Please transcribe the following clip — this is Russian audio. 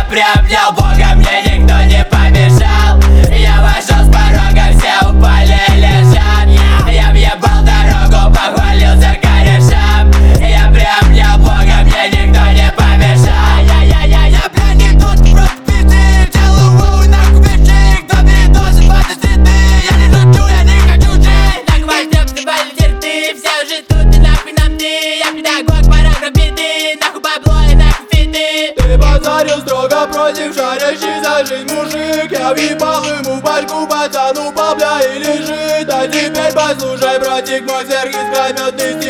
приобнял Бога, мне никто не помешал. Я вошел с порога, все упали и лежат. Я въебал дорогу, похвалился корешам. Я приобнял Бога, мне никто не помешал. Я пьяный тут, просто пизды. Делаю воу, нахуй бежи. Кто передозит 20 цветы? Я не шучу, я не хочу жить. Так возьмем, снимали терты. Все уже тут и нахуй нам ты. Я педагог, пора гробиты. Нахуй бабло и нахуй фиты. Ты базарил строго против шарящий за жизнь мужик. Я въебал ему в башку, пацану, бабля и лежит. А теперь послушай, братик мой, Сергей возьмет 200